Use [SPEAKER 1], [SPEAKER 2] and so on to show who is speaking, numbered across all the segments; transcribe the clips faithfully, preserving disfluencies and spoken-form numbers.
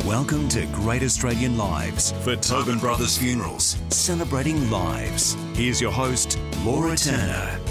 [SPEAKER 1] Welcome to Great Australian Lives for Tobin Brothers Funerals, celebrating lives. Here's your host, Laura Turner.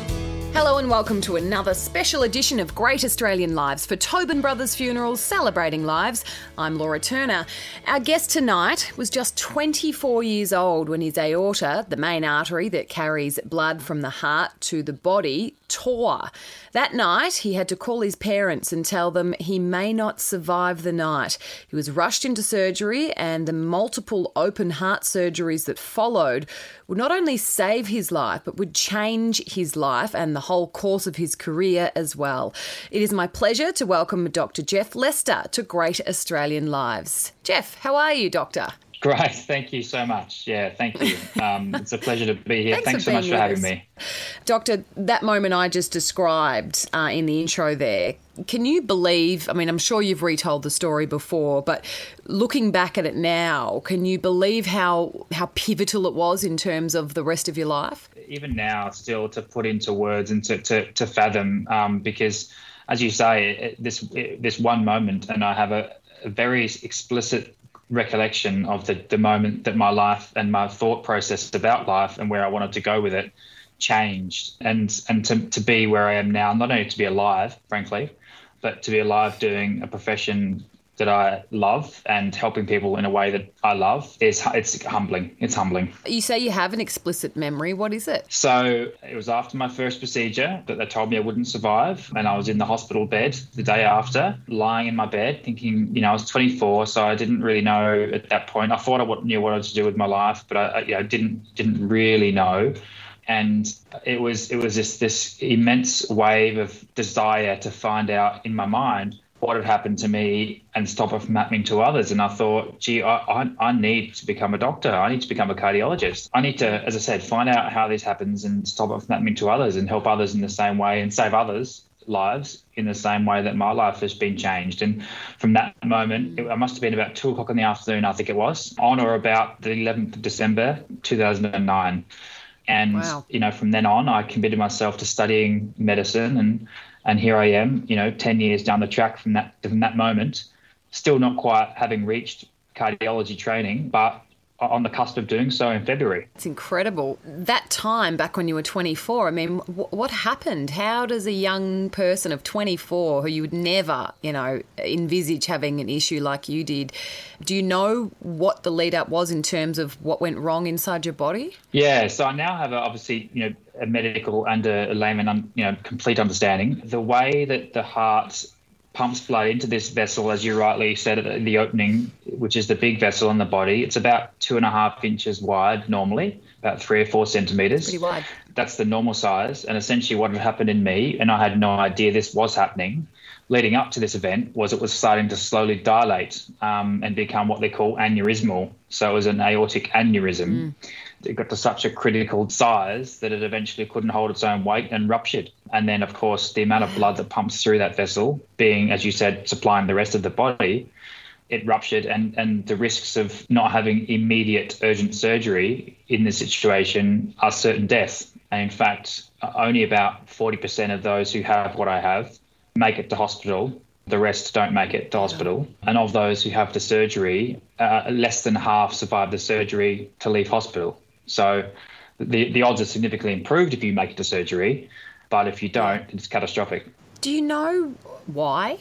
[SPEAKER 2] Hello and welcome to another special edition of Great Australian Lives for Tobin Brothers Funerals, celebrating lives. I'm Laura Turner. Our guest tonight was just twenty-four years old when his aorta, the main artery that carries blood from the heart to the body, tore. That night, he had to call his parents and tell them he may not survive the night. He was rushed into surgery, and the multiple open heart surgeries that followed would not only save his life, but would change his life and the whole course of his career as well. It is my pleasure to welcome Doctor Geoff Lester to Great Australian Lives. Geoff, how are you, Doctor?
[SPEAKER 3] Great, thank you so much. Yeah, thank you. Um, it's a pleasure to be here.
[SPEAKER 2] Thanks,
[SPEAKER 3] Thanks
[SPEAKER 2] for
[SPEAKER 3] so much for having
[SPEAKER 2] us.
[SPEAKER 3] me.
[SPEAKER 2] Doctor, that moment I just described uh, in the intro there, can you believe, I mean, I'm sure you've retold the story before, but looking back at it now, can you believe how how pivotal it was in terms of the rest of your life?
[SPEAKER 3] Even now, still to put into words and to, to, to fathom, um, because as you say, it, this it, this one moment, and I have a, a very explicit recollection of the, the moment that my life and my thought process about life and where I wanted to go with it changed. And and to, to be where I am now, not only to be alive, frankly, but to be alive doing a profession that I love and helping people in a way that I love, is it's humbling. It's humbling.
[SPEAKER 2] You say you have an explicit memory. What is it?
[SPEAKER 3] So it was after my first procedure that they told me I wouldn't survive, and I was in the hospital bed the day after, lying in my bed thinking, you know, I was twenty-four, so I didn't really know at that point. I thought I knew what I was to do with my life, but I, you know, didn't didn't really know. And it was it was just this immense wave of desire to find out in my mind what had happened to me and stop it from happening to others. And I thought, gee, I, I, I need to become a doctor. I need to become a cardiologist. I need to, as I said, find out how this happens and stop it from happening to others and help others in the same way and save others' lives in the same way that my life has been changed. And from that moment, it, it must have been about two o'clock in the afternoon, I think it was, on or about the eleventh of December, two thousand nine. And,
[SPEAKER 2] wow.
[SPEAKER 3] you know, from then on, I committed myself to studying medicine, and and here I am, you know, ten years down the track from that from that moment, still not quite having reached cardiology training, but on the cusp of doing so in February.
[SPEAKER 2] It's incredible. That time back when you were twenty-four, I mean, w- what happened? How does a young person of twenty-four who you would never, you know, envisage having an issue like you did, do you know what the lead up was in terms of what went wrong inside your body?
[SPEAKER 3] Yeah, so I now have a, obviously, you know, a medical and a layman, you know, complete understanding. The way that the heart pumps blood into this vessel, as you rightly said at the opening, which is the big vessel in the body. It's about two and a half inches wide normally, about three or four centimetres.
[SPEAKER 2] Pretty wide.
[SPEAKER 3] That's the normal size. And essentially what had happened in me, and I had no idea this was happening, leading up to this event, was it was starting to slowly dilate um, and become what they call aneurysmal. So it was an aortic aneurysm. Mm. It got to such a critical size that it eventually couldn't hold its own weight and ruptured. And then, of course, the amount of blood that pumps through that vessel, being, as you said, supplying the rest of the body, it ruptured. And, and the risks of not having immediate urgent surgery in this situation are certain death. And in fact, only about forty percent of those who have what I have make it to hospital. The rest don't make it to hospital. And of those who have the surgery, uh, less than half survive the surgery to leave hospital. So the, the odds are significantly improved if you make it to surgery, but if you don't, it's catastrophic.
[SPEAKER 2] Do you know why?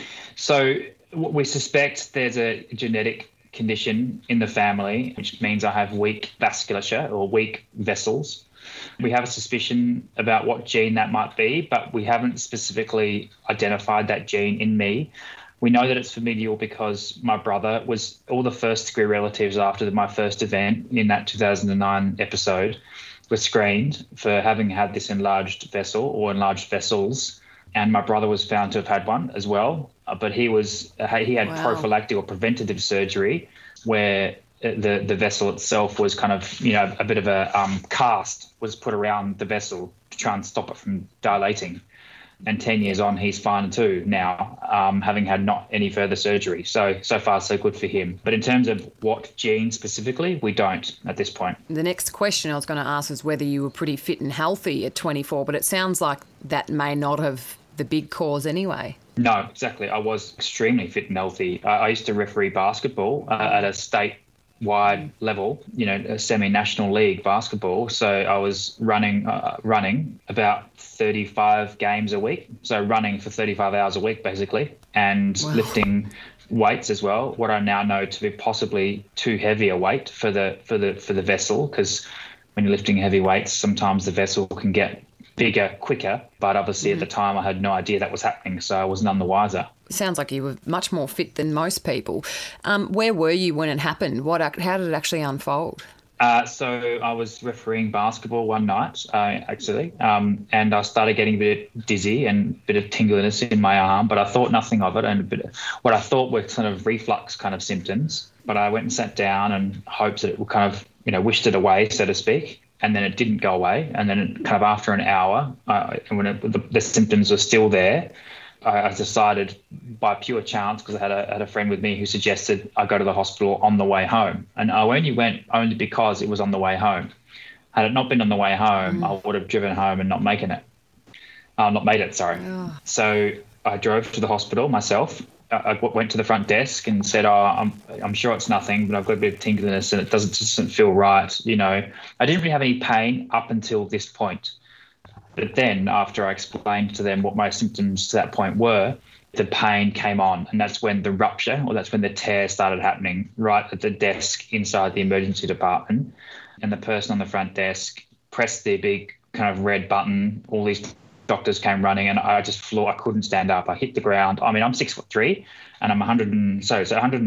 [SPEAKER 3] So we suspect there's a genetic condition in the family, which means I have weak vasculature or weak vessels. We have a suspicion about what gene that might be, but we haven't specifically identified that gene in me. We know that it's familial because my brother was all the first degree relatives after my first event in that two thousand nine episode were screened for having had this enlarged vessel or enlarged vessels. And my brother was found to have had one as well. Uh, but he was he had
[SPEAKER 2] wow.
[SPEAKER 3] prophylactic or preventative surgery where the, the vessel itself was kind of, you know, a bit of a um, cast was put around the vessel to try and stop it from dilating. And ten years on, he's fine too now, um, having had not any further surgery. So, so far, so good for him. But in terms of what gene specifically, we don't at this point.
[SPEAKER 2] The next question I was going to ask is whether you were pretty fit and healthy at twenty-four, but it sounds like that may not have the big cause anyway.
[SPEAKER 3] No, exactly. I was extremely fit and healthy. I, I used to referee basketball uh, at a state-wide level, you know, a semi-national league basketball. So I was running uh, running about thirty-five games a week. So running for thirty-five hours a week, basically, and
[SPEAKER 2] wow.
[SPEAKER 3] lifting weights as well. What I now know to be possibly too heavy a weight for the for the for the vessel, because when you're lifting heavy weights, sometimes the vessel can get bigger quicker, but obviously mm-hmm. at the time I had no idea that was happening, so I was none the wiser.
[SPEAKER 2] Sounds like you were much more fit than most people. Um, where were you when it happened? What? How did it actually unfold?
[SPEAKER 3] Uh, so I was refereeing basketball one night, uh, actually, um, and I started getting a bit dizzy and a bit of tingliness in my arm, but I thought nothing of it, and a bit of, what I thought were kind of reflux kind of symptoms. But I went and sat down and hoped that it would kind of, you know, wished it away, so to speak. And then it didn't go away. And then it, kind of after an hour, uh, when it, the, the symptoms were still there, I, I decided by pure chance, because I had a, had a friend with me who suggested I go to the hospital on the way home. And I only went only because it was on the way home. Had it not been on the way home, mm. I would have driven home and not making it. Uh, not made it, sorry. Oh. So I drove to the hospital myself. I went to the front desk and said, oh, I'm I'm sure it's nothing, but I've got a bit of tingliness and it doesn't, doesn't feel right. You know, I didn't really have any pain up until this point. But then after I explained to them what my symptoms to that point were, the pain came on. And that's when the rupture, or that's when the tear started happening, right at the desk inside the emergency department. And the person on the front desk pressed the big kind of red button. All these doctors came running and I just flew. I couldn't stand up. I hit the ground. I mean, I'm six foot three and I'm one hundred and so it's one hundred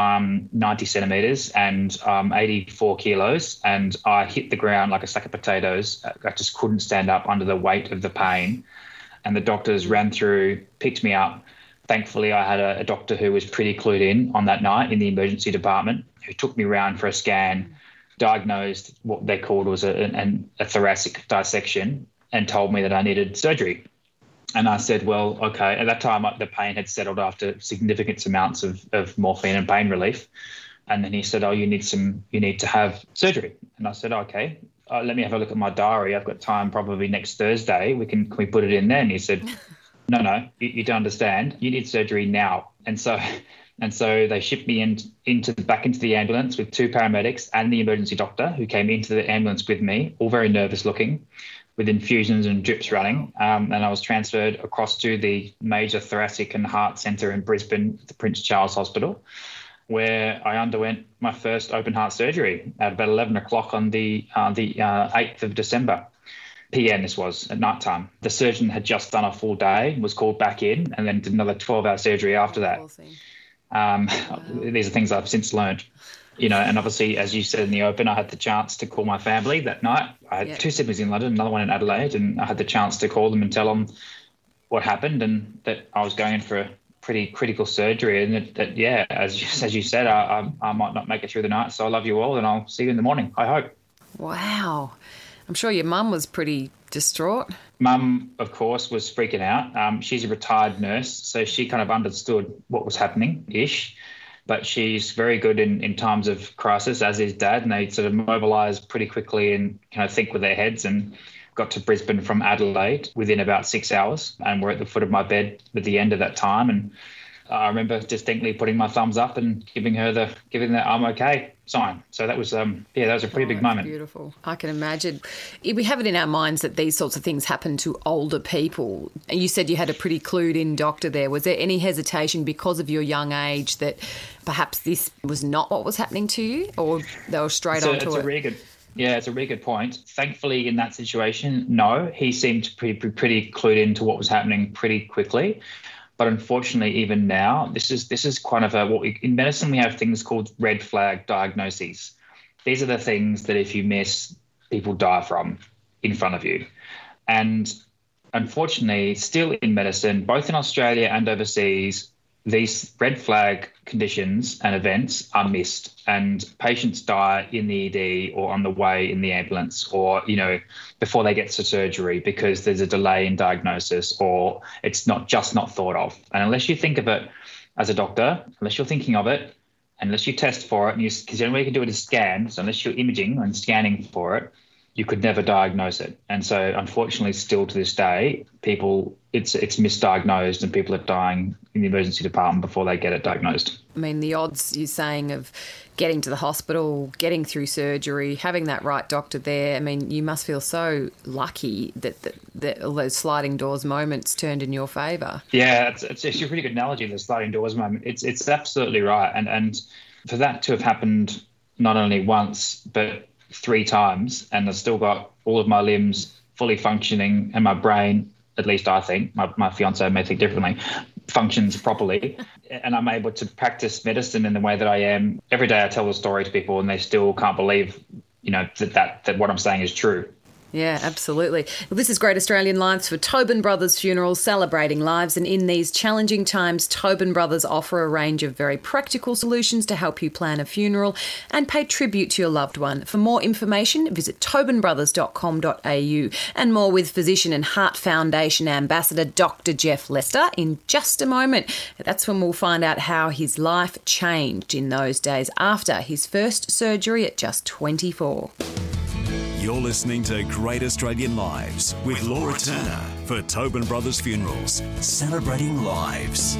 [SPEAKER 3] ninety centimeters and um, eighty-four kilos. And I hit the ground like a sack of potatoes. I just couldn't stand up under the weight of the pain. And the doctors ran through, picked me up. Thankfully, I had a, a doctor who was pretty clued in on that night in the emergency department, who took me around for a scan, diagnosed what they called was a, a, a thoracic dissection, and told me that I needed surgery. And I said, well, okay. At that time, the pain had settled after significant amounts of, of morphine and pain relief. And then he said, oh, you need some, you need to have surgery. And I said, okay, uh, let me have a look at my diary. I've got time probably next Thursday. We can, can we put it in there? And he said, no, no, you, you don't understand. You need surgery now. And so, and so they shipped me in, into back into the ambulance with two paramedics and the emergency doctor who came into the ambulance with me, all very nervous looking, with infusions and drips running. Um, and I was transferred across to the major thoracic and heart centre in Brisbane, the Prince Charles Hospital, where I underwent my first open heart surgery at about eleven o'clock on the uh, the uh, eighth of December. P M this was, at night time. The surgeon had just done a full day, was called back in, and then did another twelve-hour surgery after that. Um, wow. These are things I've since learned. You know, and obviously, as you said in the open, I had the chance to call my family that night. I had yeah. two siblings in London, another one in Adelaide, and I had the chance to call them and tell them what happened and that I was going in for a pretty critical surgery. And that, that yeah, as you, as you said, I, I, I might not make it through the night. So I love you all, and I'll see you in the morning, I hope.
[SPEAKER 2] Wow. I'm sure your mum was pretty distraught.
[SPEAKER 3] Mum, of course, was freaking out. Um, she's a retired nurse, so she kind of understood what was happening-ish. But she's very good in, in times of crisis, as is Dad, and they sort of mobilise pretty quickly and kind of think with their heads, and got to Brisbane from Adelaide within about six hours and we're at the foot of my bed at the end of that time. And I remember distinctly putting my thumbs up and giving her the giving the I'm okay sign. So that was, um, yeah, that was a pretty oh, big moment.
[SPEAKER 2] Beautiful. I can imagine. We have it in our minds that these sorts of things happen to older people. You said you had a pretty clued in doctor there. Was there any hesitation because of your young age that perhaps this was not what was happening to you, or they were straight
[SPEAKER 3] so
[SPEAKER 2] onto
[SPEAKER 3] it's
[SPEAKER 2] it?
[SPEAKER 3] A really good, yeah, it's a really good point. Thankfully, in that situation, no, he seemed pretty, pretty clued into what was happening pretty quickly. But unfortunately, even now, this is this is kind of a what we, in medicine we have things called red flag diagnoses. These are the things that if you miss, people die from in front of you. And unfortunately, still in medicine, both in Australia and overseas, these red flag conditions and events are missed, and patients die in the E D or on the way in the ambulance, or, you know, before they get to surgery because there's a delay in diagnosis, or it's not just not thought of. And unless you think of it as a doctor, unless you're thinking of it, unless you test for it, and you, because the only way you can do it is scan, so unless you're imaging and scanning for it, you could never diagnose it. And so unfortunately, still to this day, people, it's it's misdiagnosed and people are dying in the emergency department before they get it diagnosed.
[SPEAKER 2] I mean, the odds you're saying of getting to the hospital, getting through surgery, having that right doctor there, I mean, you must feel so lucky that, that, that all those sliding doors moments turned in your favour.
[SPEAKER 3] Yeah, it's, it's actually a pretty good analogy, the sliding doors moment. It's, it's absolutely right. And, and for that to have happened not only once, but three times, and I've still got all of my limbs fully functioning and my brain, at least I think, my, my fiance may think differently, functions properly, and I'm able to practice medicine in the way that I am. Every day I tell the story to people and they still can't believe, you know, that, that, that what I'm saying is true.
[SPEAKER 2] Yeah, absolutely. Well, this is Great Australian Lives for Tobin Brothers Funerals, celebrating lives. And in these challenging times, Tobin Brothers offer a range of very practical solutions to help you plan a funeral and pay tribute to your loved one. For more information, visit tobin brothers dot com dot a u. And more with Physician and Heart Foundation Ambassador Doctor Geoff Lester in just a moment. That's when we'll find out how his life changed in those days after his first surgery at just twenty-four.
[SPEAKER 1] You're listening to Great Australian Lives with Laura Turner for Tobin Brothers Funerals, celebrating lives.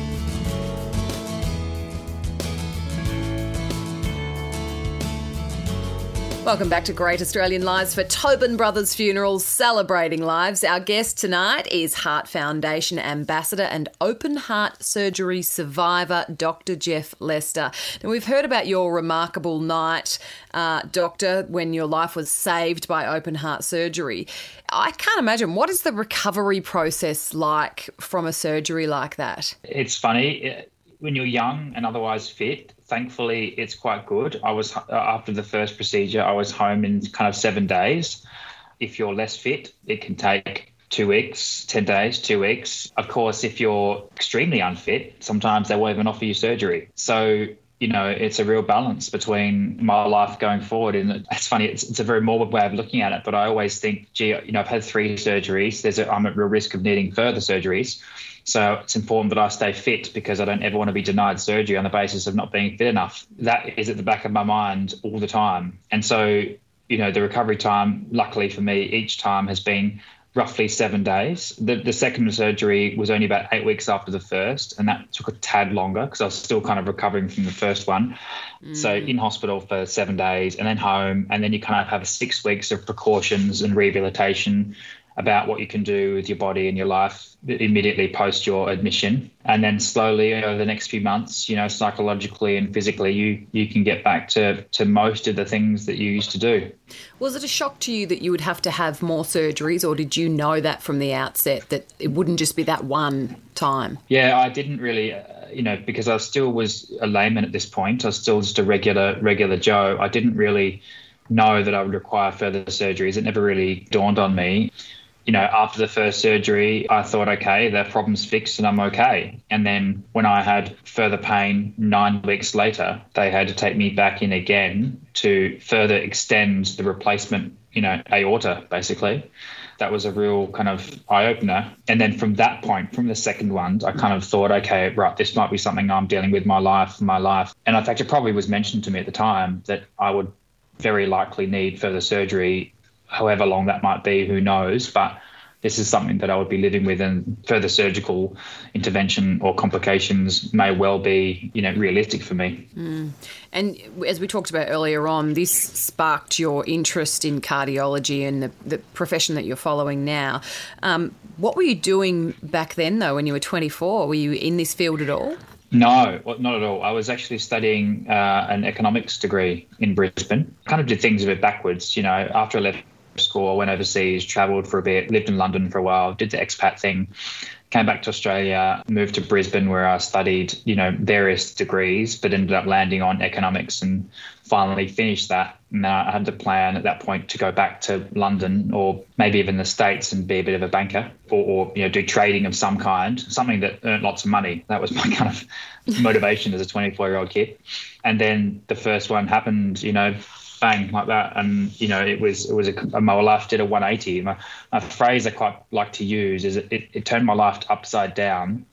[SPEAKER 2] Welcome back to Great Australian Lives for Tobin Brothers Funerals, celebrating lives. Our guest tonight is Heart Foundation Ambassador and open heart surgery survivor, Doctor Geoff Lester. Now, we've heard about your remarkable night, uh, Doctor, when your life was saved by open heart surgery. I can't imagine. What is the recovery process like from a surgery like that?
[SPEAKER 3] It's funny. When you're young and otherwise fit, thankfully it's quite good. I was, after the first procedure, I was home in kind of seven days. If you're less fit, it can take two weeks, ten days, two weeks. Of course, if you're extremely unfit, sometimes they won't even offer you surgery. So, you know, it's a real balance between my life going forward. And it's funny, it's, it's a very morbid way of looking at it, but I always think, gee, you know, I've had three surgeries. There's a, I'm at real risk of needing further surgeries. So it's important that I stay fit because I don't ever want to be denied surgery on the basis of not being fit enough. That is at the back of my mind all the time. And so, you know, the recovery time, luckily for me, each time has been roughly seven days. The, the second surgery was only about eight weeks after the first, and that took a tad longer because I was still kind of recovering from the first one. Mm. So in hospital for seven days and then home, and then you kind of have six weeks of precautions and rehabilitation about what you can do with your body and your life immediately post your admission. And then slowly over the next few months, you know, psychologically and physically, you you can get back to, to most of the things that you used to do.
[SPEAKER 2] Was it a shock to you that you would have to have more surgeries, or did you know that from the outset that it wouldn't just be that one time?
[SPEAKER 3] Yeah, I didn't really, uh, you know, because I still was a layman at this point. I was still just a regular, regular Joe. I didn't really know that I would require further surgeries. It never really dawned on me. You know, after the first surgery, I thought, okay, the problem's fixed and I'm okay. And then when I had further pain nine weeks later, they had to take me back in again to further extend the replacement, you know, aorta, basically. That was a real kind of eye-opener. And then from that point, from the second one, I kind of thought, okay, right, this might be something I'm dealing with my life, my life. And in fact, it probably was mentioned to me at the time that I would very likely need further surgery, however long that might be, who knows, but this is something that I would be living with, and further surgical intervention or complications may well be, you know, realistic for me.
[SPEAKER 2] Mm. And as we talked about earlier on, this sparked your interest in cardiology and the, the profession that you're following now. Um, what were you doing back then, though, when you were twenty-four? Were you in this field at all?
[SPEAKER 3] No, not at all. I was actually studying uh, an economics degree in Brisbane. Kind of did things a bit backwards, you know, after I left school, I went overseas, travelled for a bit, lived in London for a while, did the expat thing, came back to Australia, moved to Brisbane where I studied, you know, various degrees, but ended up landing on economics and finally finished that. And I had to plan at that point to go back to London or maybe even the States and be a bit of a banker or, or you know, do trading of some kind, something that earned lots of money. That was my kind of motivation as a twenty-four-year-old kid. And then the first one happened, you know, bang, like that. And, you know, it was, it was a, my life did a one eighty. My, my phrase I quite like to use is it, it, it turned my life upside down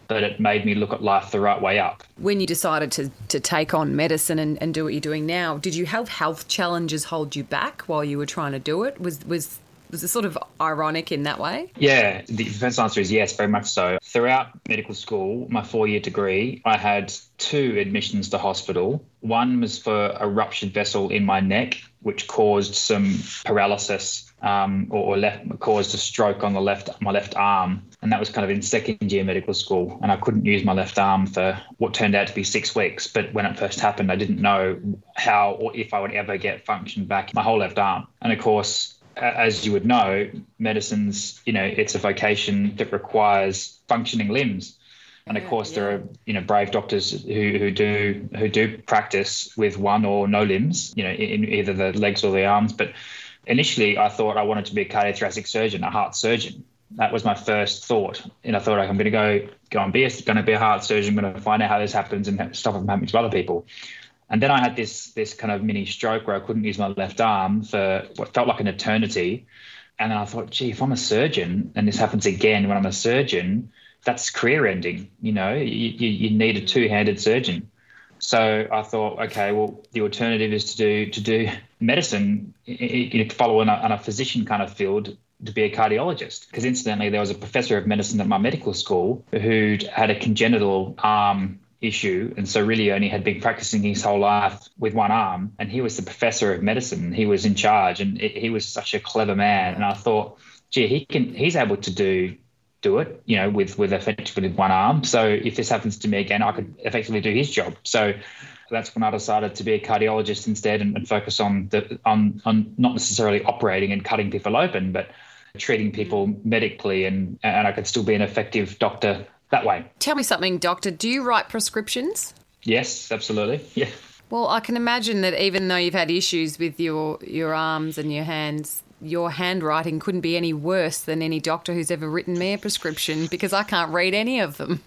[SPEAKER 3] but it made me look at life the right way up.
[SPEAKER 2] When you decided to, to take on medicine and, and do what you're doing now, did you have health challenges hold you back while you were trying to do it? Was was was it sort of ironic in that way?
[SPEAKER 3] Yeah, the first answer is yes, very much so. Throughout medical school, my four-year degree, I had two admissions to hospital. One was for a ruptured vessel in my neck, which caused some paralysis um, or, or left, caused a stroke on the left, my left arm. And that was kind of in second year medical school. And I couldn't use my left arm for what turned out to be six weeks. But when it first happened, I didn't know how or if I would ever get function back in my whole left arm. And of course, as you would know, medicine's, you know, it's a vocation that requires functioning limbs. And of course, yeah. there are, you know, brave doctors who, who do who do practice with one or no limbs, you know, in either the legs or the arms. But initially, I thought I wanted to be a cardiothoracic surgeon, a heart surgeon. That was my first thought. And I thought, like, I'm going to go go and be a, going to be a heart surgeon. I'm going to find out how this happens and stop it from happening to other people. And then I had this this kind of mini stroke where I couldn't use my left arm for what felt like an eternity. And then I thought, gee, if I'm a surgeon and this happens again when I'm a surgeon, that's career ending. You know, you, you, you need a two-handed surgeon. So I thought, okay, well, the alternative is to do to do medicine, you know, follow on a, on a physician kind of field, to be a cardiologist. Because incidentally, there was a professor of medicine at my medical school who'd had a congenital arm issue, and so really only had been practicing his whole life with one arm, and he was the professor of medicine. He was in charge, and it, he was such a clever man. And I thought, gee, he can he's able to do do it, you know, with with effectively one arm. So if this happens to me again, I could effectively do his job. So that's when I decided to be a cardiologist instead, and, and focus on the on on not necessarily operating and cutting people open, but treating people medically, and and I could still be an effective doctor that way.
[SPEAKER 2] Tell me something, doctor. Do you write prescriptions?
[SPEAKER 3] Yes, absolutely. Yeah.
[SPEAKER 2] Well, I can imagine that even though you've had issues with your, your arms and your hands, your handwriting couldn't be any worse than any doctor who's ever written me a prescription, because I can't read any of them.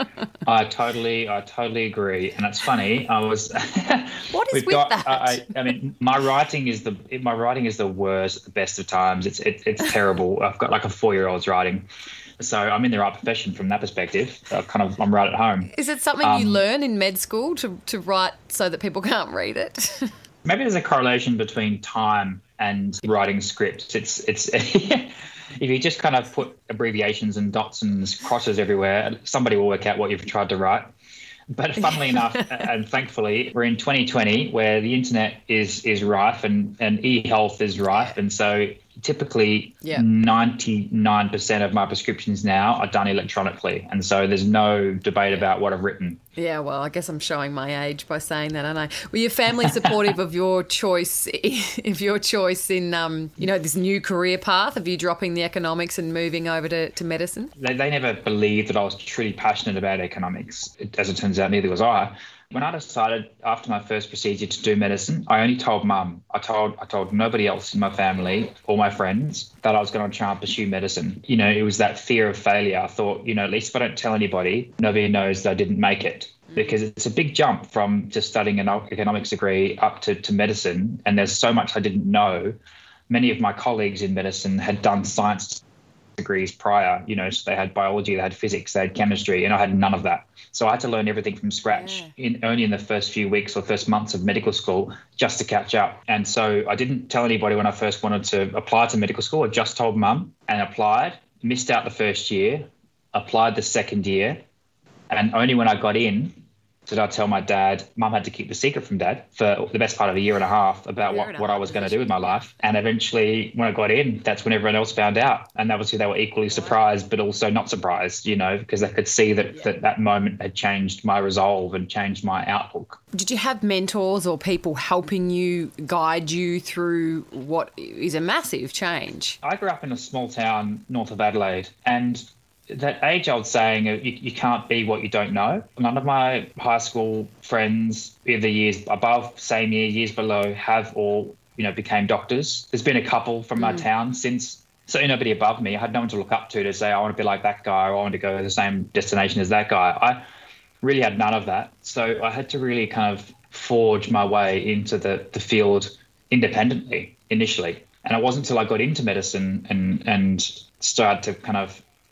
[SPEAKER 3] I totally, I totally agree. And it's funny. I was.
[SPEAKER 2] What is
[SPEAKER 3] we've
[SPEAKER 2] with
[SPEAKER 3] got,
[SPEAKER 2] that?
[SPEAKER 3] I, I mean, my writing is the my writing is the worst at the best of times. It's it, it's terrible. I've got like a four-year-old's writing. So I'm in the right profession from that perspective. I kind of, I'm right at home.
[SPEAKER 2] Is it something um, you learn in med school to, to write so that people can't read it?
[SPEAKER 3] Maybe there's a correlation between time and writing scripts. It's it's if you just kind of put abbreviations and dots and crosses everywhere, somebody will work out what you've tried to write. But funnily enough, and thankfully, we're in twenty twenty where the internet is is rife and, and e-health is rife. And so typically yeah. ninety-nine percent of my prescriptions now are done electronically. And so there's no debate about what I've written.
[SPEAKER 2] Yeah, well, I guess I'm showing my age by saying that, aren't I? Were your family supportive of your choice, if your choice in, um, you know, this new career path of you dropping the economics and moving over to, to medicine?
[SPEAKER 3] They, they never believed that I was truly passionate about economics. As it turns out, neither was I. When I decided after my first procedure to do medicine, I only told mum. I told I told nobody else in my family or my friends that I was going to try and pursue medicine. You know, it was that fear of failure. I thought, you know, at least if I don't tell anybody, nobody knows that I didn't make it. Because it's a big jump from just studying an economics degree up to, to medicine. And there's so much I didn't know. Many of my colleagues in medicine had done science degrees prior, you know, so they had biology, they had physics, they had chemistry, and I had none of that. So I had to learn everything from scratch yeah. in only in the first few weeks or first months of medical school just to catch up. And so I didn't tell anybody when I first wanted to apply to medical school. I just told mum and applied, missed out the first year, applied the second year, and only when I got in did I tell my dad. Mum had to keep the secret from dad for the best part of a year and a half about what, what I was going to do with my life. And eventually when I got in, that's when everyone else found out. And obviously they were equally surprised, but also not surprised, you know, because they could see that, yeah. that that moment had changed my resolve and changed my outlook.
[SPEAKER 2] Did you have mentors or people helping you, guide you through what is a massive change?
[SPEAKER 3] I grew up in a small town north of Adelaide, and that age-old saying, you, you can't be what you don't know. None of my high school friends, either years above, same year, years below, have all, you know, became doctors. There's been a couple from my mm. town since, so nobody above me. I had no one to look up to to say, I want to be like that guy, or I want to go to the same destination as that guy. I really had none of that. So I had to really kind of forge my way into the, the field independently initially. And it wasn't until I got into medicine and, and started to kind of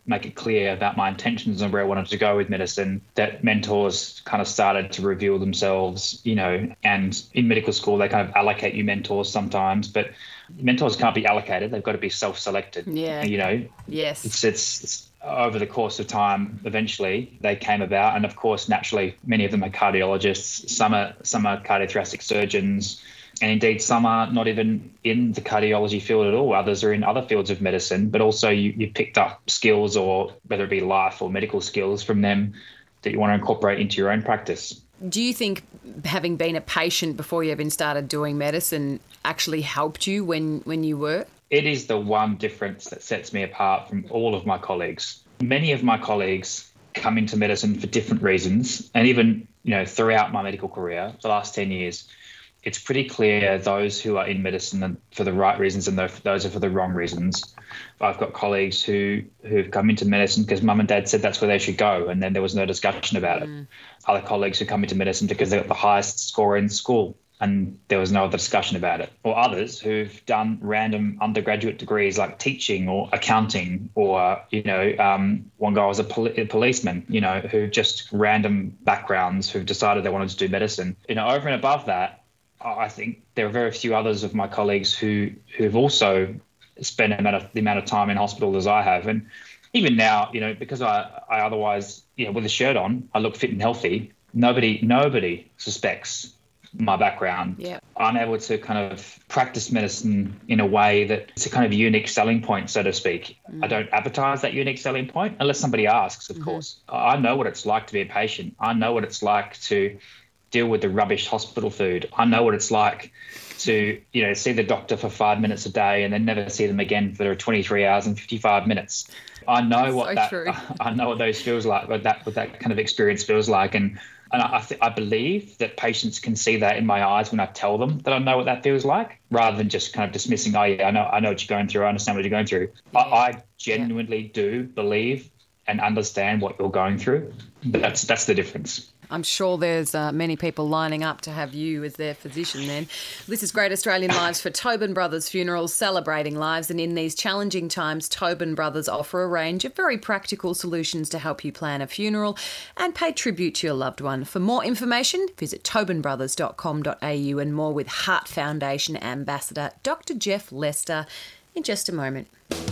[SPEAKER 3] make it clear about my intentions and where I wanted to go with medicine, that mentors kind of started to reveal themselves, you know, and in medical school, they kind of allocate you mentors sometimes, but mentors can't be allocated. They've got to be self-selected.
[SPEAKER 2] Yeah.
[SPEAKER 3] You know,
[SPEAKER 2] yes.
[SPEAKER 3] It's, it's, it's over the course of time, eventually they came about. And of course, naturally, many of them are cardiologists. Some are, some are cardiothoracic surgeons. And indeed, some are not even in the cardiology field at all. Others are in other fields of medicine, but also you, you picked up skills, or whether it be life or medical skills from them, that you want to incorporate into your own practice.
[SPEAKER 2] Do you think having been a patient before you even started doing medicine actually helped you when, when you were?
[SPEAKER 3] It is the one difference that sets me apart from all of my colleagues. Many of my colleagues come into medicine for different reasons. And even, you know, throughout my medical career, the last ten years, it's pretty clear those who are in medicine for the right reasons and those are for the wrong reasons. I've got colleagues who, who've come into medicine because mum and dad said that's where they should go, and then there was no discussion about it. Mm. Other colleagues who come into medicine because they got the highest score in school and there was no other discussion about it. Or others who've done random undergraduate degrees like teaching or accounting, or, you know, um, one guy was a, pol- a policeman, you know, who just random backgrounds who've decided they wanted to do medicine. You know, over and above that, I think there are very few others of my colleagues who who've also spent amount of, the amount of time in hospital as I have. And even now, you know, because I, I otherwise, you know, with a shirt on, I look fit and healthy. Nobody, nobody suspects my background.
[SPEAKER 2] Yeah.
[SPEAKER 3] I'm able to kind of practice medicine in a way that it's a kind of unique selling point, so to speak. Mm. I don't advertise that unique selling point unless somebody asks, of mm-hmm. course. I know what it's like to be a patient. I know what it's like to deal with the rubbish hospital food. I know what it's like to, you know, see the doctor for five minutes a day and then never see them again for twenty-three hours and fifty-five minutes. I know what so that true. I know what those feels like, what that what that kind of experience feels like, and and I th- I believe that patients can see that in my eyes when I tell them that I know what that feels like, rather than just kind of dismissing. Oh yeah, I know I know what you're going through. I understand what you're going through. Yeah. I, I genuinely yeah. do believe and understand what you're going through. That's that's the difference.
[SPEAKER 2] I'm sure there's uh, many people lining up to have you as their physician then. This is Great Australian Lives for Tobin Brothers Funerals, celebrating lives. And in these challenging times, Tobin Brothers offer a range of very practical solutions to help you plan a funeral and pay tribute to your loved one. For more information, visit tobin brothers dot com dot a u, and more with Heart Foundation Ambassador Doctor Geoff Lester in just a moment.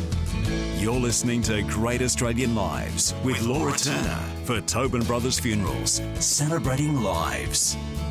[SPEAKER 1] You're listening to Great Australian Lives with Laura Turner for Tobin Brothers Funerals, celebrating lives.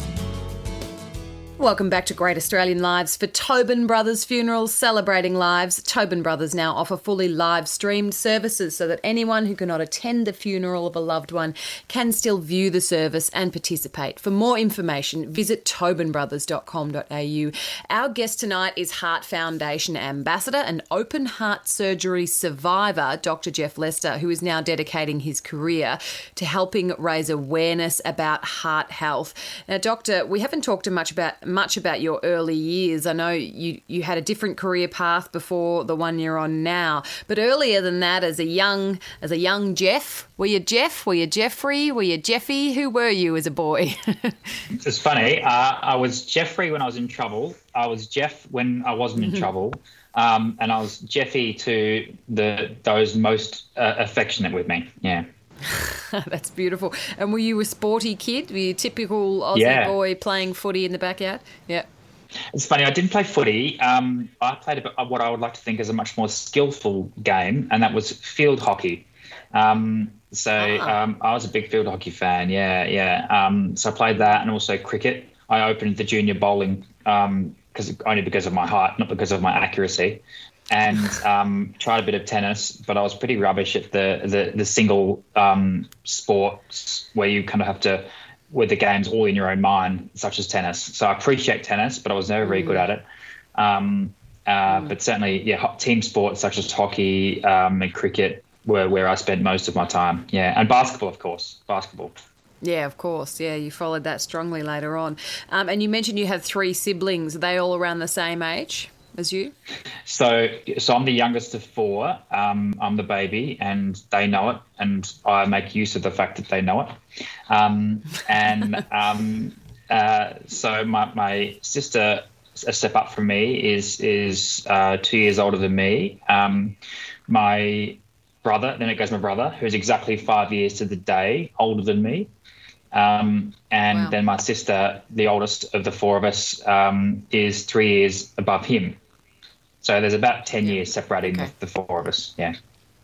[SPEAKER 2] Welcome back to Great Australian Lives for Tobin Brothers Funerals, celebrating lives. Tobin Brothers now offer fully live-streamed services so that anyone who cannot attend the funeral of a loved one can still view the service and participate. For more information, visit tobin brothers dot com dot a u. Our guest tonight is Heart Foundation Ambassador and open heart surgery survivor, Doctor Geoff Lester, who is now dedicating his career to helping raise awareness about heart health. Now, Doctor, we haven't talked much about much about your early years. I know you, you had a different career path before the one you're on now, but earlier than that, as a young as a young Jeff, were you Jeff? Were you Jeffrey? Were you Jeffy? Who were you as a boy?
[SPEAKER 3] It's funny. Uh, I was Jeffrey when I was in trouble. I was Jeff when I wasn't in trouble. Um, and I was Jeffy to the those most uh, affectionate with me. Yeah.
[SPEAKER 2] That's beautiful. And were you a sporty kid? Were you a typical Aussie
[SPEAKER 3] yeah.
[SPEAKER 2] boy playing footy in the backyard? Yeah.
[SPEAKER 3] It's funny, I didn't play footy. Um, I played a, what I would like to think is a much more skillful game, and that was field hockey. Um, so ah. um, I was a big field hockey fan, yeah, yeah. Um, so I played that, and also cricket. I opened the junior bowling um, cause, only because of my height, not because of my accuracy. And um, tried a bit of tennis, but I was pretty rubbish at the the, the single um, sports where you kind of have to, where the game's all in your own mind, such as tennis. So I appreciate tennis, but I was never very good at it. Um, uh, mm. But certainly, yeah, team sports such as hockey um, and cricket were where I spent most of my time. Yeah, and basketball, of course, basketball.
[SPEAKER 2] Yeah, of course. Yeah, you followed that strongly later on. Um, and you mentioned you have three siblings. Are they all around the same age as you?
[SPEAKER 3] So so I'm the youngest of four. Um, I'm the baby, and they know it, and I make use of the fact that they know it. Um, and um, uh, so my, my sister, a step up from me, is is uh, two years older than me. Um, my brother, then it goes my brother, who's exactly five years to the day older than me. Um, and
[SPEAKER 2] Wow.
[SPEAKER 3] then my sister, the oldest of the four of us, um, is three years above him. So there's about ten
[SPEAKER 2] Yeah.
[SPEAKER 3] years separating
[SPEAKER 2] Okay.
[SPEAKER 3] the, the four of us. Yeah.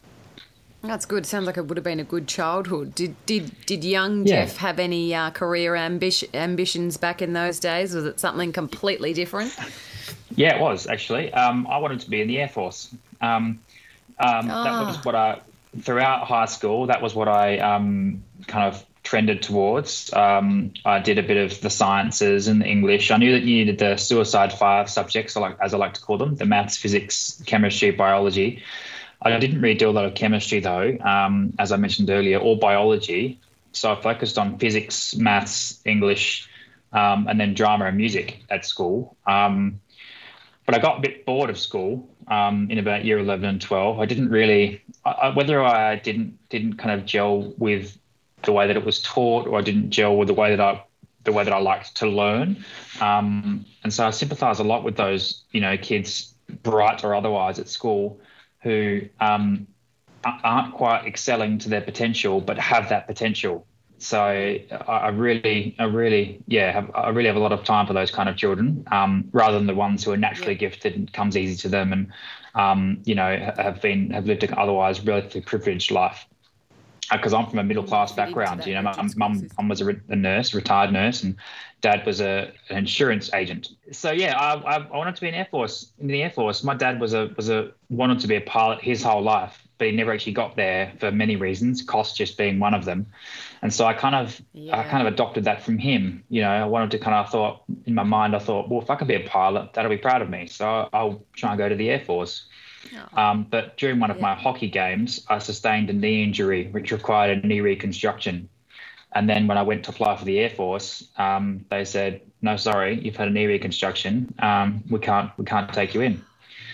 [SPEAKER 2] That's good. Sounds like it would have been a good childhood. Did did did young
[SPEAKER 3] Yeah.
[SPEAKER 2] Jeff have any uh, career ambition, ambitions back in those days? Was it something completely different?
[SPEAKER 3] Yeah, it was actually. Um, I wanted to be in the Air Force. Um, um, That
[SPEAKER 2] Ah.
[SPEAKER 3] was what I, throughout high school, that was what I um, kind of trended towards. Um, I did a bit of the sciences and the English. I knew that you needed the suicide five subjects, like as I like to call them, the maths, physics, chemistry, biology. I didn't really do a lot of chemistry though, um, as I mentioned earlier, or biology. So I focused on physics, maths, English, um, and then drama and music at school. Um, but I got a bit bored of school um, in about year eleven and twelve. I didn't really, I, I, whether I didn't didn't kind of gel with the way that it was taught, or I didn't gel with the way that I the way that I liked to learn. Um, and so I sympathise a lot with those, you know, kids, bright or otherwise, at school, who um, aren't quite excelling to their potential, but have that potential. So I, I really, I really, yeah, have, I really have a lot of time for those kind of children, um, rather than the ones who are naturally
[SPEAKER 2] Yeah.
[SPEAKER 3] gifted and comes easy to them, and um, you know, have been have lived an otherwise relatively privileged life. Because I'm from a middle class
[SPEAKER 2] Fit into
[SPEAKER 3] background,
[SPEAKER 2] that
[SPEAKER 3] you know, my
[SPEAKER 2] rigid school
[SPEAKER 3] mum
[SPEAKER 2] system.
[SPEAKER 3] mum was a, re- a nurse, retired nurse, and dad was a an insurance agent. So yeah, I, I, I wanted to be in Air Force. In the Air Force, my dad was a was a wanted to be a pilot his whole life, but he never actually got there for many reasons, cost just being one of them. And so I kind of I
[SPEAKER 2] Yeah.
[SPEAKER 3] kind of adopted that from him. You know, I wanted to kind of thought in my mind, I thought, well, if I can be a pilot, that'll be proud of me. So I'll try and go to the Air Force.
[SPEAKER 2] Oh.
[SPEAKER 3] Um, but during one of
[SPEAKER 2] Yeah.
[SPEAKER 3] my hockey games, I sustained a knee injury, which required a knee reconstruction. And then when I went to apply for the Air Force, um, they said, "No, sorry, you've had a knee reconstruction. Um, we can't, we can't take you in."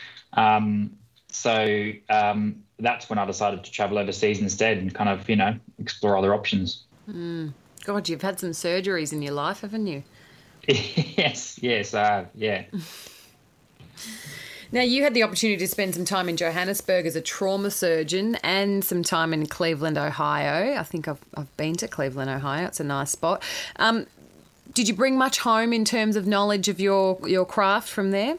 [SPEAKER 3] Um, so um, that's when I decided to travel overseas instead and kind of, you know, explore other options.
[SPEAKER 2] God, you've had some surgeries in your life, haven't you?
[SPEAKER 3] yes, yes, uh, yeah.
[SPEAKER 2] Now, you had the opportunity to spend some time in Johannesburg as a trauma surgeon and some time in Cleveland, Ohio. I think I've, I've been to Cleveland, Ohio. It's a nice spot. Um, did you bring much home in terms of knowledge of your, your craft from there?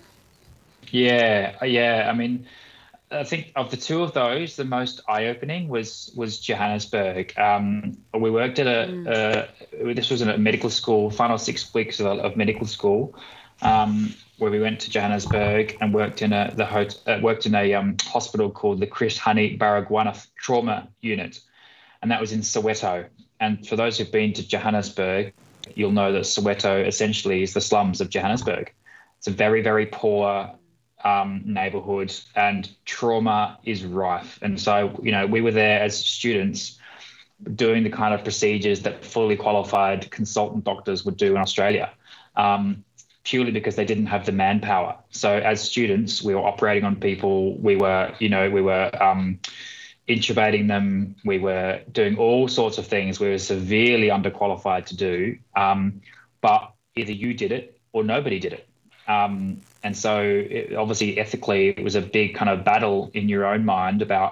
[SPEAKER 3] Yeah, yeah. I mean, I think of the two of those, the most eye-opening was was Johannesburg. Um, we worked at a, a this was a medical school, final six weeks of, of medical school, um, where we went to Johannesburg and worked in a the hot, uh, worked in a um, hospital called the Chris Hani Baragwanath Trauma Unit, and that was in Soweto. And for those who've been to Johannesburg, you'll know that Soweto essentially is the slums of Johannesburg. It's a very, very poor um, neighborhood, and trauma is rife. And so, you know, we were there as students doing the kind of procedures that fully qualified consultant doctors would do in Australia, um, purely because they didn't have the manpower. So as students, we were operating on people. We were, you know, we were um, intubating them. We were doing all sorts of things we were severely underqualified to do. Um, but either you did it or nobody did it. Um, and so it, obviously ethically, it was a big kind of battle in your own mind about,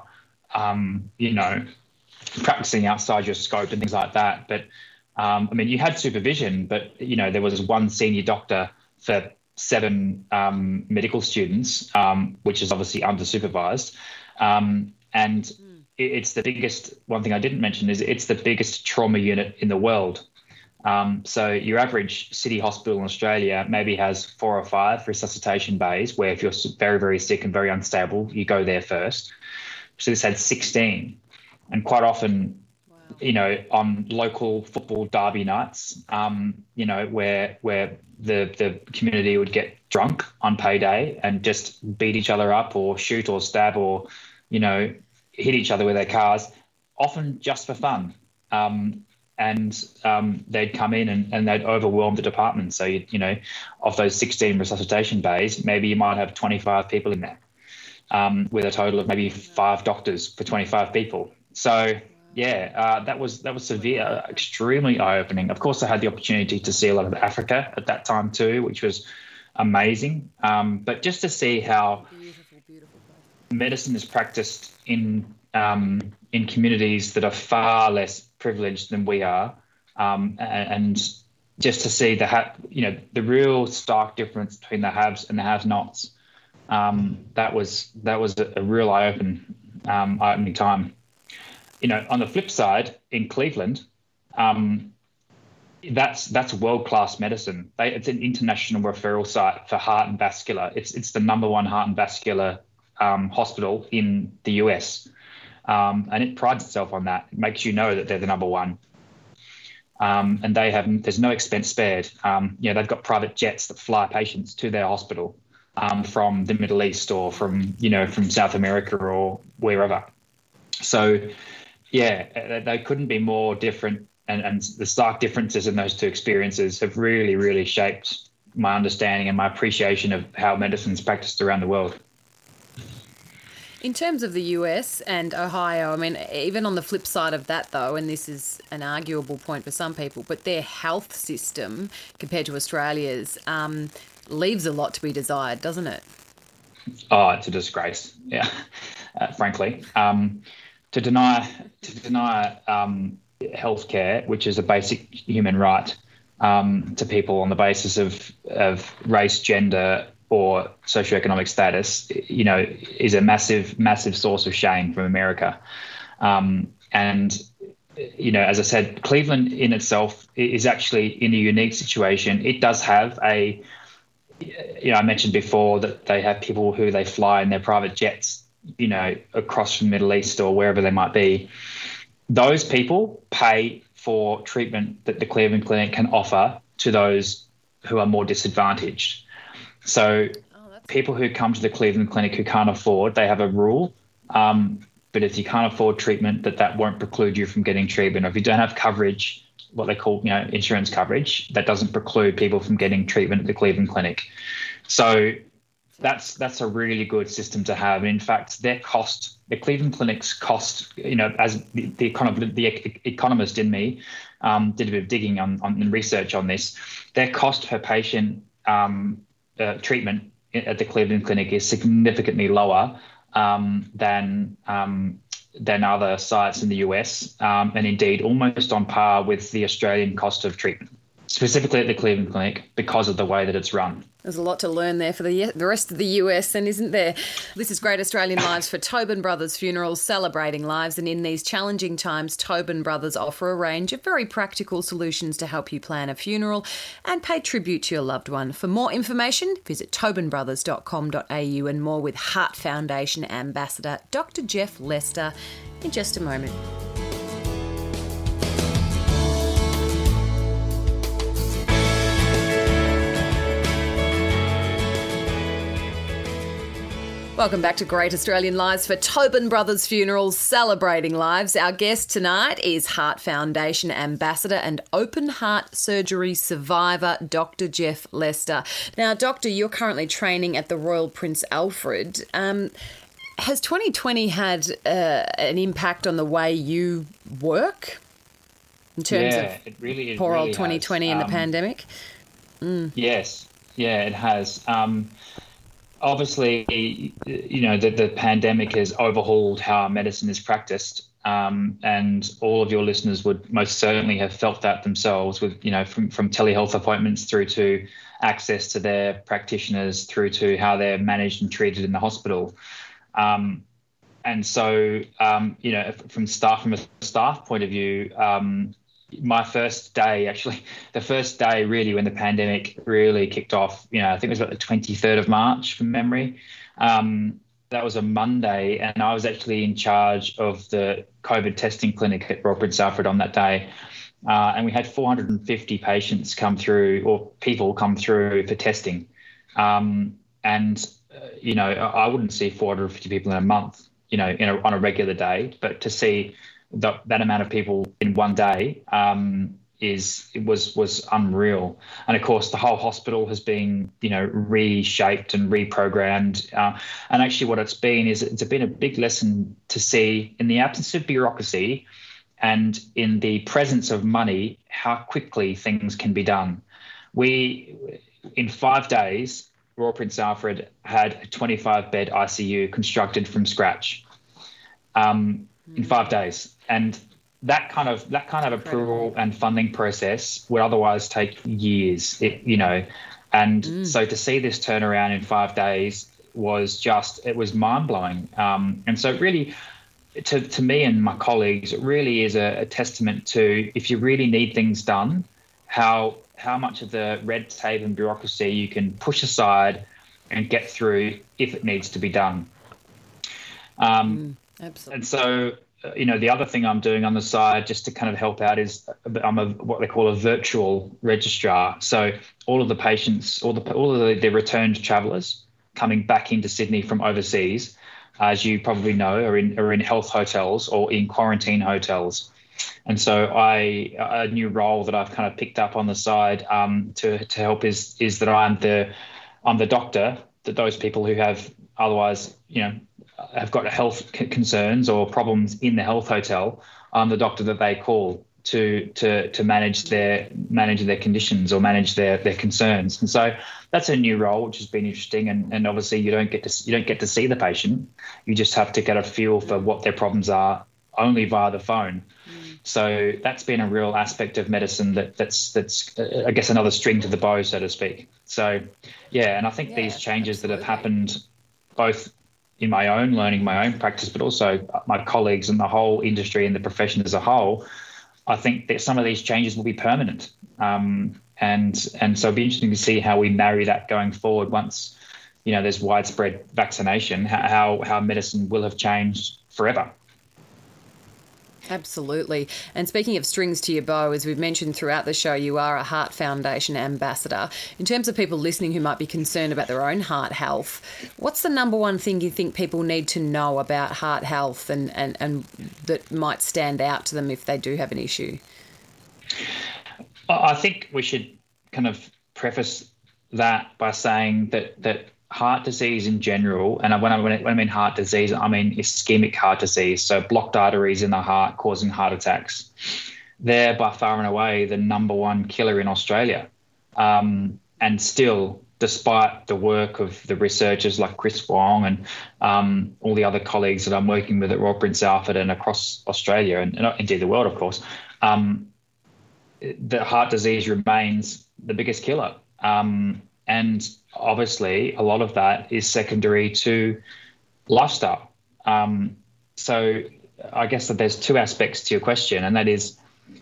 [SPEAKER 3] um, you know, practicing outside your scope and things like that. But um, I mean, you had supervision, but, you know, there was one senior doctor for seven um, medical students, um, which is obviously under-supervised. Um, and mm. it, it's the biggest, one thing I didn't mention is it's the biggest trauma unit in the world. Um, so your average city hospital in Australia maybe has four or five resuscitation bays where if you're very, very sick and very unstable, you go there first. So this had sixteen. And quite often, wow. you know, on local football derby nights, um, you know, where where the, the community would get drunk on payday and just beat each other up or shoot or stab or, you know, hit each other with their cars, often just for fun. Um, and um, they'd come in and, and they'd overwhelm the department. So, you, you know, of those sixteen resuscitation bays, maybe you might have twenty-five people in there, um, with a total of maybe five doctors for twenty-five people. So, yeah, uh, that was that was severe, extremely eye-opening. Of course, I had the opportunity to see a lot of Africa at that time too, which was amazing. Um, but just to see how beautiful, beautiful medicine is practiced in um, in communities that are far less privileged than we are, um, and, and just to see the ha- you know the real stark difference between the haves and the have-nots. Um, that was that was a, a real eye-open, um, eye-opening time. You know, on the flip side, in Cleveland, um, that's that's world-class medicine. They, it's an international referral site for heart and vascular. It's it's the number one heart and vascular um, hospital in the U S, um, and it prides itself on that. It makes you know that they're the number one. Um, and they have there's no expense spared. Um, you know, they've got private jets that fly patients to their hospital um, from the Middle East or from you know from South America or wherever. So, yeah, they couldn't be more different. And, and the stark differences in those two experiences have really, really shaped my understanding and my appreciation of how medicine is practiced around the world.
[SPEAKER 2] In terms of the U S and Ohio, I mean, even on the flip side of that, though, and this is an arguable point for some people, but their health system compared to Australia's um, leaves a lot to be desired, doesn't it?
[SPEAKER 3] Oh, it's a disgrace, yeah, uh, frankly. Um, to deny to deny um, healthcare, which is a basic human right, um, to people on the basis of, of race, gender, or socioeconomic status, you know, is a massive, massive source of shame from America. Um, and, you know, as I said, Cleveland in itself is actually in a unique situation. It does have a, you know, I mentioned before that they have people who they fly in their private jets, you know, across from the Middle East or wherever they might be. Those people pay for treatment that the Cleveland Clinic can offer to those who are more disadvantaged. So oh, people who come to the Cleveland Clinic who can't afford, they have a rule. Um, but if you can't afford treatment, that that won't preclude you from getting treatment. Or if you don't have coverage, what they call, you know, insurance coverage, that doesn't preclude people from getting treatment at the Cleveland Clinic. So that's that's a really good system to have. In fact, their cost, the Cleveland Clinic's cost, you know, as the the, econom- the economist in me um, did a bit of digging on, on research on this, their cost per patient um, Uh, treatment at the Cleveland Clinic is significantly lower um, than um, than other sites in the U S, um, and indeed almost on par with the Australian cost of treatment, specifically at the Cleveland Clinic because of the way that it's run.
[SPEAKER 2] There's a lot to learn there for the the rest of the U S, and isn't there? This is Great Australian Lives for Tobin Brothers Funerals, celebrating lives. And in these challenging times, Tobin Brothers offer a range of very practical solutions to help you plan a funeral and pay tribute to your loved one. For more information, visit tobin brothers dot com dot a u, and more with Heart Foundation Ambassador Doctor Jeff Lester in just a moment. Welcome back to Great Australian Lives for Tobin Brothers Funerals, celebrating lives. Our guest tonight is Heart Foundation Ambassador and open heart surgery survivor, Doctor Jeff Lester. Now, Doctor, you're currently training at the Royal Prince Alfred. Um, has twenty twenty had uh, an impact on the way you work in terms
[SPEAKER 3] yeah,
[SPEAKER 2] of
[SPEAKER 3] it really, it
[SPEAKER 2] poor
[SPEAKER 3] really
[SPEAKER 2] old twenty twenty
[SPEAKER 3] has.
[SPEAKER 2] and
[SPEAKER 3] um,
[SPEAKER 2] the pandemic? Mm.
[SPEAKER 3] Yes, yeah, it has. Um, Obviously, you know, the, the pandemic has overhauled how medicine is practiced, um, and all of your listeners would most certainly have felt that themselves with, you know, from, from telehealth appointments through to access to their practitioners through to how they're managed and treated in the hospital. Um, and so, um, you know, from staff, from a staff point of view, um, my first day, actually, the first day really when the pandemic really kicked off, you know, I think it was about the twenty-third of March from memory. Um, that was a Monday, and I was actually in charge of the COVID testing clinic at Royal Prince Alfred on that day. Uh, and we had four hundred fifty patients come through, or people come through for testing. Um, and, uh, you know, I wouldn't see four hundred fifty people in a month, you know, in a, on a regular day, but to see The, that amount of people in one day um, is it was was unreal. And of course, the whole hospital has been, you know, reshaped and reprogrammed. Uh, and actually, what it's been is it's been a big lesson to see, in the absence of bureaucracy and in the presence of money, how quickly things can be done. We, in five days, Royal Prince Alfred had a twenty-five bed I C U constructed from scratch. um, in five days. And that kind of that kind of approval and funding process would otherwise take years, it, you know. And mm. so to see this turnaround in five days was just, it was mind-blowing. Um, and so really, to, to me and my colleagues, it really is a, a testament to, if you really need things done, how how much of the red tape and bureaucracy you can push aside and get through if it needs to be done. Um,
[SPEAKER 2] mm, absolutely.
[SPEAKER 3] And so, you know, the other thing I'm doing on the side just to kind of help out is I'm a what they call a virtual registrar. So all of the patients, all the all of the, the returned travellers coming back into Sydney from overseas, as you probably know, are in are in health hotels or in quarantine hotels. And so I a new role that I've kind of picked up on the side um, to to help is is that I'm the I'm the doctor that those people who have otherwise, you know, have got health c- concerns or problems in the health hotel, I'm the doctor that they call to to to manage their manage their conditions or manage their their concerns. And so that's a new role, which has been interesting. And, and obviously you don't get to you don't get to see the patient. You just have to get a feel for what their problems are only via the phone. Mm. So that's been a real aspect of medicine that that's that's uh, I guess another string to the bow, so to speak. So yeah, and I think yeah, these changes absolutely. that have happened both in my own learning, my own practice, but also my colleagues and the whole industry and the profession as a whole, I think that some of these changes will be permanent. Um, and and so it'll be interesting to see how we marry that going forward once, you know, there's widespread vaccination, how how medicine will have changed forever.
[SPEAKER 2] Absolutely. And speaking of strings to your bow, as we've mentioned throughout the show, you are a Heart Foundation ambassador. In terms of people listening who might be concerned about their own heart health, what's the number one thing you think people need to know about heart health and, and, and that might stand out to them if they do have an issue?
[SPEAKER 3] I think we should kind of preface that by saying that that heart disease in general, and when I, when I mean heart disease, I mean ischemic heart disease, so blocked arteries in the heart causing heart attacks. They're by far and away the number one killer in Australia. Um, and still, despite the work of the researchers like Chris Wong and um, all the other colleagues that I'm working with at Royal Prince Alfred and across Australia and, and indeed the world, of course, um, the heart disease remains the biggest killer. Um, and obviously, a lot of that is secondary to lifestyle. Um, so I guess that there's two aspects to your question, and that is,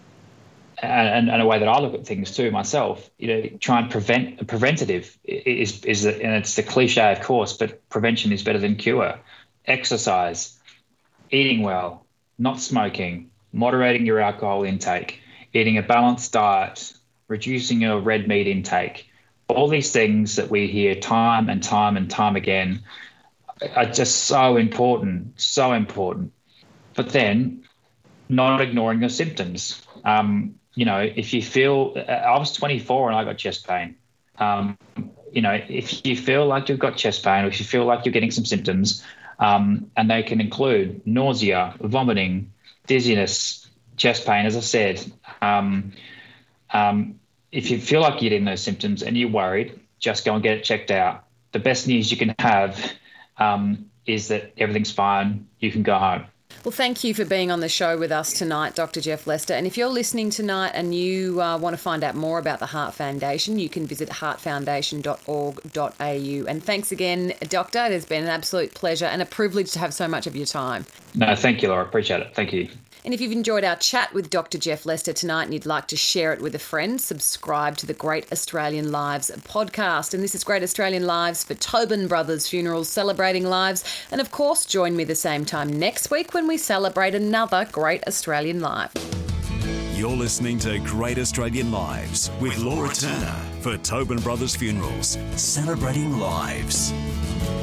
[SPEAKER 3] and, and a way that I look at things too myself, you know, try and prevent, preventative is, is and it's the cliche, of course, but prevention is better than cure. Exercise, eating well, not smoking, moderating your alcohol intake, eating a balanced diet, reducing your red meat intake. All these things that we hear time and time and time again are just so important, so important. But then not ignoring the symptoms. Um, you know, if you feel, I was twenty-four and I got chest pain. Um, you know, if you feel like you've got chest pain or if you feel like you're getting some symptoms, um, and they can include nausea, vomiting, dizziness, chest pain, as I said, um, um, if you feel like you're getting those symptoms and you're worried, just go and get it checked out. The best news you can have um, is that everything's fine. You can go home.
[SPEAKER 2] Well, thank you for being on the show with us tonight, Doctor Geoff Lester. And if you're listening tonight and you uh, want to find out more about the Heart Foundation, you can visit heart foundation dot org dot a u. And thanks again, Doctor. It has been an absolute pleasure and a privilege to have so much of your time.
[SPEAKER 3] No, thank you, Laura. Appreciate it. Thank you.
[SPEAKER 2] And if you've enjoyed our chat with Doctor Geoff Lester tonight and you'd like to share it with a friend, subscribe to the Great Australian Lives podcast. And this is Great Australian Lives for Tobin Brothers Funerals, celebrating lives. And of course, join me the same time next week when we celebrate another Great Australian Life.
[SPEAKER 1] You're listening to Great Australian Lives with Laura Turner for Tobin Brothers Funerals, celebrating lives.